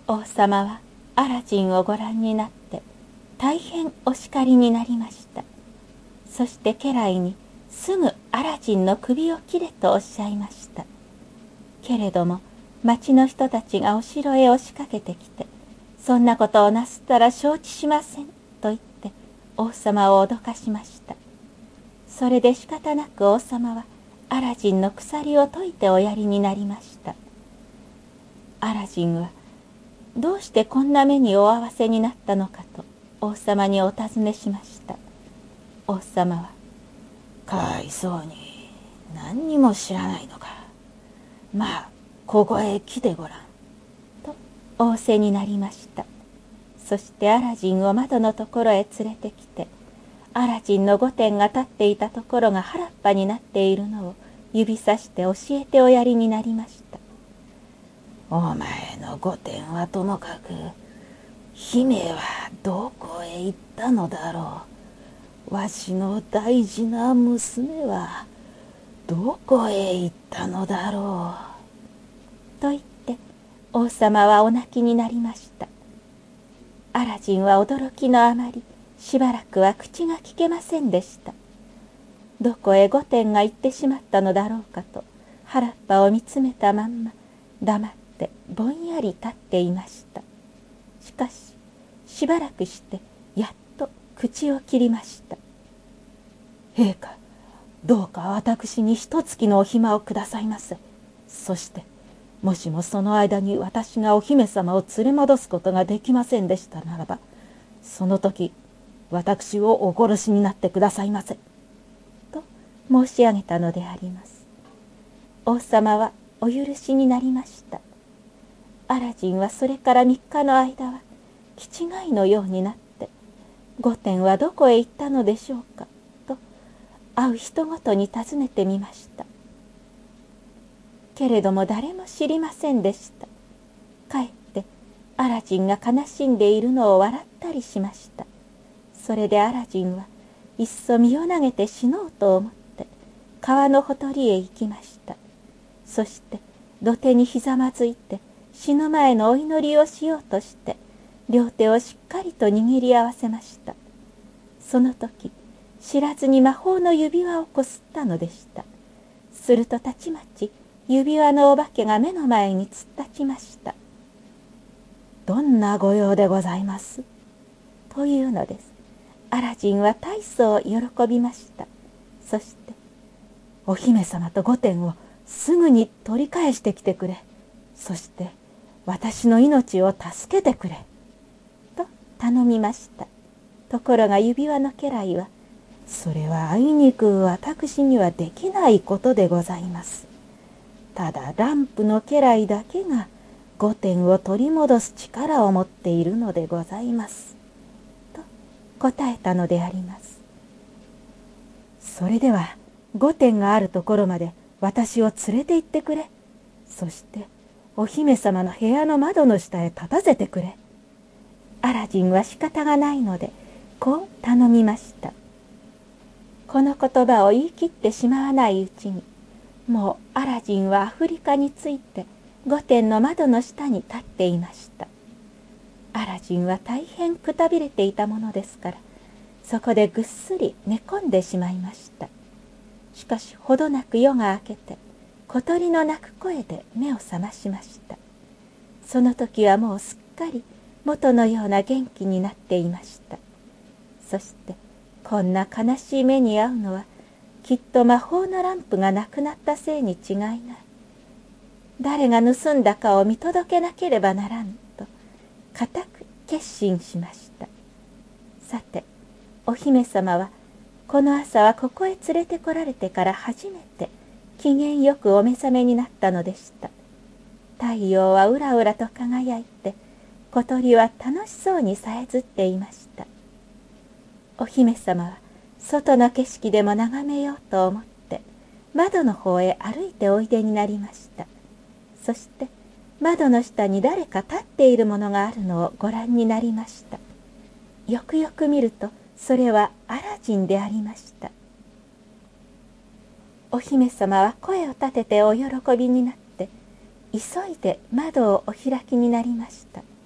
王様はアラジンをご覧になって大変お叱りになりました。そして家来にすぐアラジンの首を切れとおっしゃいました。けれども町の人たちがお城へ押しかけてきて、そんなことをなすったら承知しませんと言って王様を脅かしました。それで仕方なく王様はアラジンの鎖を解いておやりになりました。アラジンはどうしてこんな目にお合わせになったのかと王様にお尋ねしました。王様は、 かわいそうに何にも知らないのか。まあここへ来てごらんと仰せになりました。そしてアラジンを窓のところへ連れてきて、アラジンの御殿が立っていたところが原っぱになっているのを指さして教えておやりになりました。 お前の御殿はともかく、姫はどこへ行ったのだろう。わしの大事な娘はどこへ行ったのだろう。と言って王様はお泣きになりました。アラジンは驚きのあまりしばらくは口が聞けませんでした。どこへ御殿が行ってしまったのだろうかと原っぱを見つめたまんま黙ってぼんやり立っていました。しかししばらくしてやっと口を切りました。 陛下、どうか私に一月のお暇をくださいませ。そしてもしもその間に私がお姫様を連れ戻すことができませんでしたならば、その時私をお殺しになってくださいませ。 と申し上げたのであります。王様はお許しになりました。アラジンはそれから3日の間は気違いのようになって、御殿はどこへ行ったのでしょうかと会う人ごとに尋ねてみました。けれども誰も知りませんでした。かえってアラジンが悲しんでいるのを笑ったりしました。それでアラジンはいっそ身を投げて死のうと思って川のほとりへ行きました。そして土手にひざまずいて死ぬ前のお祈りをしようとして両手をしっかりと握り合わせました。その時知らずに魔法の指輪をこすったのでした。するとたちまち指輪のお化けが目の前に突っ立ちました。 どんなご用でございますというのです。アラジンは大層喜びました。そしてお姫様と御殿をすぐに取り返してきてくれ。そして私の命を助けてくれ。 と頼みました。ところが指輪の家来は、 それはあいにく私にはできないことでございます。ただランプの家来だけが御殿を取り戻す力を持っているのでございます。 と答えたのであります。 それでは御殿があるところまで私を連れて行ってくれ。そしてお姫様の部屋の窓の下へ立たせてくれ。 アラジンは仕方がないのでこう頼みました。この言葉を言い切ってしまわないうちに、もうアラジンはアフリカについて御殿の窓の下に立っていました。アラジンは大変くたびれていたものですから、そこでぐっすり寝込んでしまいました。しかしほどなく夜が明けて、小鳥の鳴く声で目を覚ましました。その時はもうすっかり元のような元気になっていました。そしてこんな悲しい目に遭うのはきっと魔法のランプがなくなったせいに違いない。誰が盗んだかを見届けなければならんと固く決心しました。さてお姫様はこの朝はここへ連れてこられてから初めて機嫌よくお目覚めになったのでした。太陽はうらうらと輝いて、小鳥は楽しそうにさえずっていました。お姫様は外の景色でも眺めようと思って窓の方へ歩いておいでになりました。そして窓の下に誰か立っているものがあるのをご覧になりました。よくよく見るとそれはアラジンでありました。お姫様は声を立ててお喜びになって急いで窓をお開きになりました。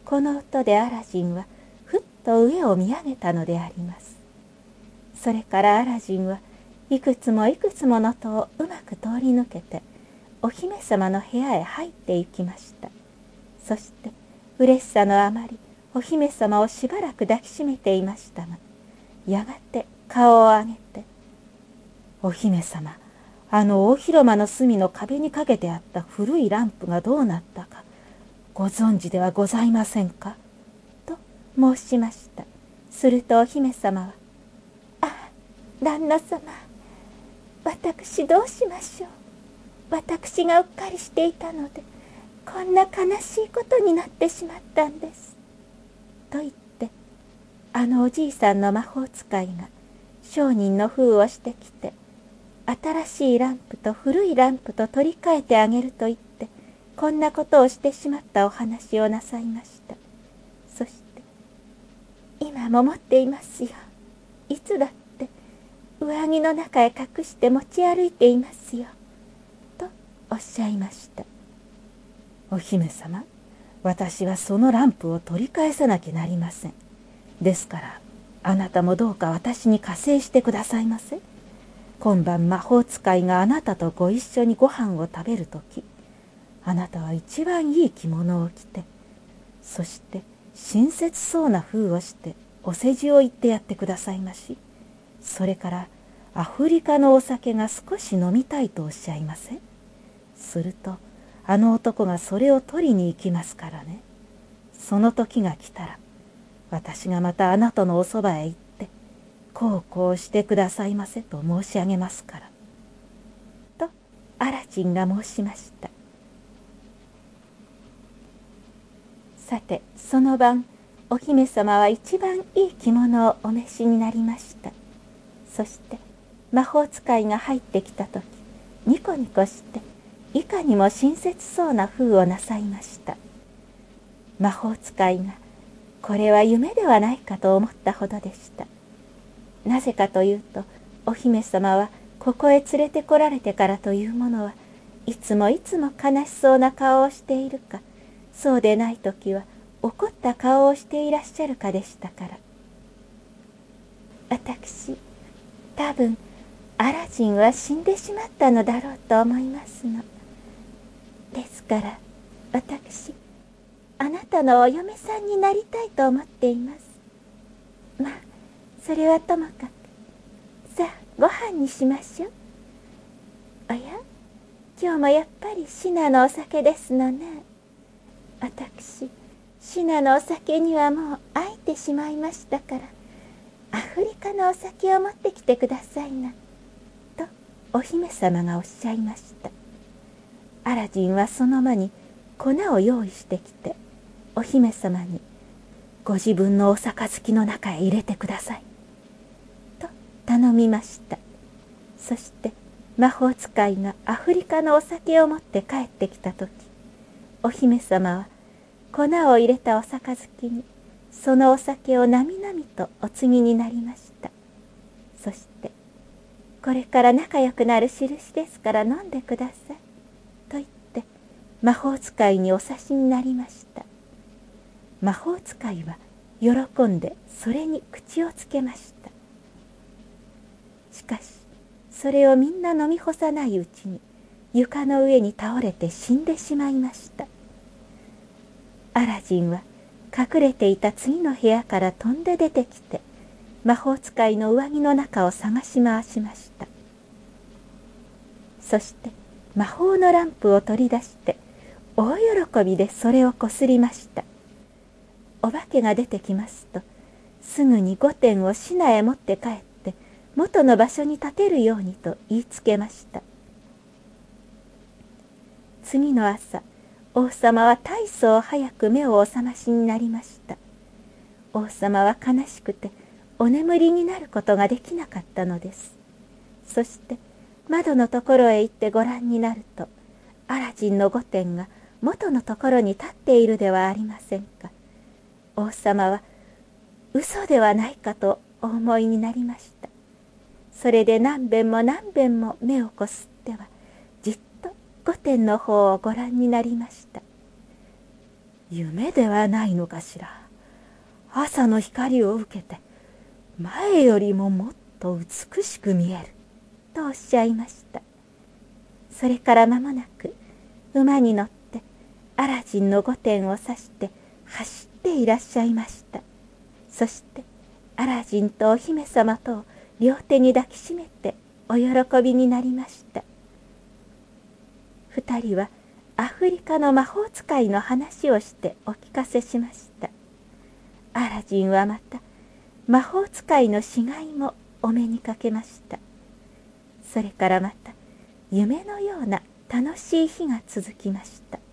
この音でアラジンはふっと上を見上げたのであります。それからアラジンはいくつもいくつもの戸をうまく通り抜けてお姫様の部屋へ入って行きました。そして嬉しさのあまりお姫様をしばらく抱きしめていましたが、やがて顔を上げて「お姫様、あの大広間の隅の壁にかけてあった古いランプがどうなったかご存知ではございませんか?」と申しました。するとお姫様は「あ、旦那様、私どうしましょう。私がうっかりしていたのでこんな悲しいことになってしまったんです」と言って、あのおじいさんの魔法使いが商人の封をしてきて新しいランプと古いランプと取り替えてあげると言ってこんなことをしてしまったお話をなさいました。そして「今も持っていますよ。いつだって上着の中へ隠して持ち歩いていますよ」とおっしゃいました。 お姫様、私はそのランプを取り返さなきゃなりません。ですからあなたもどうか私に加勢してくださいませ。今晩魔法使いがあなたとご一緒にご飯を食べるとき、あなたは一番いい着物を着て、そして親切そうな風をしてお世辞を言ってやってくださいまし。それからアフリカのお酒が少し飲みたいとおっしゃいませ。するとあの男がそれを取りに行きますからね。その時が来たら私がまたあなたのおそばへ行ってこうこうしてくださいませと申し上げますから」 とアラジンが申しました。さてその晩お姫様は一番いい着物をお召しになりました。そして魔法使いが入ってきた時、ニコニコしていかにも親切そうな風をなさいました。魔法使いがこれは夢ではないかと思ったほどでした。なぜかというとお姫様はここへ連れてこられてからというものはいつもいつも悲しそうな顔をしているか、そうでない時は怒った顔をしていらっしゃるかでしたから。私多分アラジンは死んでしまったのだろうと思いますの。ですから私あなたのお嫁さんになりたいと思っています。まあそれはともかく、さあご飯にしましょう。おや、今日もやっぱりシナのお酒ですのね。私シナのお酒にはもう飽いてしまいましたからアフリカのお酒を持ってきてくださいなとお姫様がおっしゃいました。アラジンはその間に粉を用意してきてお姫様にご自分のお杯の中へ入れてくださいと頼みました。そして魔法使いがアフリカのお酒を持って帰ってきた時、お姫様は粉を入れたお杯にそのお酒をなみなみとお継ぎになりました。そして「これから仲良くなる印ですから飲んでください」と言って魔法使いにお差しになりました。魔法使いは喜んでそれに口をつけました。しかしそれをみんな飲み干さないうちに床の上に倒れて死んでしまいました。アラジンは隠れていた次の部屋から飛んで出てきて魔法使いの上着の中を探し回しました。そして魔法のランプを取り出して大喜びでそれをこすりました。お化けが出てきますとすぐに5点をシナへ持って帰って元の場所に立てるようにと言いつけました。次の朝王様は大層早く目をお覚ましになりました。王様は悲しくてお眠りになることができなかったのです。そして窓のところへ行ってご覧になるとアラジンの5点が元のところに立っているではありませんか。王様は嘘ではないかとお思いになりました。それで何遍も何遍も目をこすってはじっと5点の方をご覧になりました。 夢ではないのかしら。朝の光を受けて前よりももっと美しく見える。 とおっしゃいました。それから間もなく馬に乗ってアラジンの御殿を指して走っていらっしゃいました。そしてアラジンとお姫様とを両手に抱きしめてお喜びになりました。二人はアフリカの魔法使いの話をしてお聞かせしました。アラジンはまた魔法使いの死骸もお目にかけました。それからまた夢のような楽しい日が続きました。